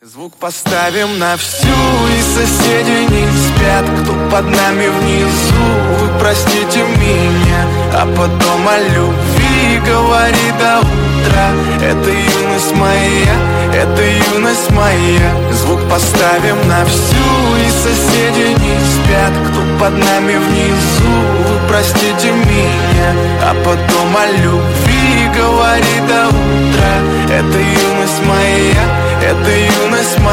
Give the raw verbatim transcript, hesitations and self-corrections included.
Звук поставим на всю, и соседи не спят. Кто под нами внизу, вы простите меня. А потом о любви говори до утра. Это юность моя, это юность моя. Звук поставим на всю, и соседи не спят. Кто под нами внизу, вы простите меня. А потом о любви говори до утра. Это юность моя, это юность моя.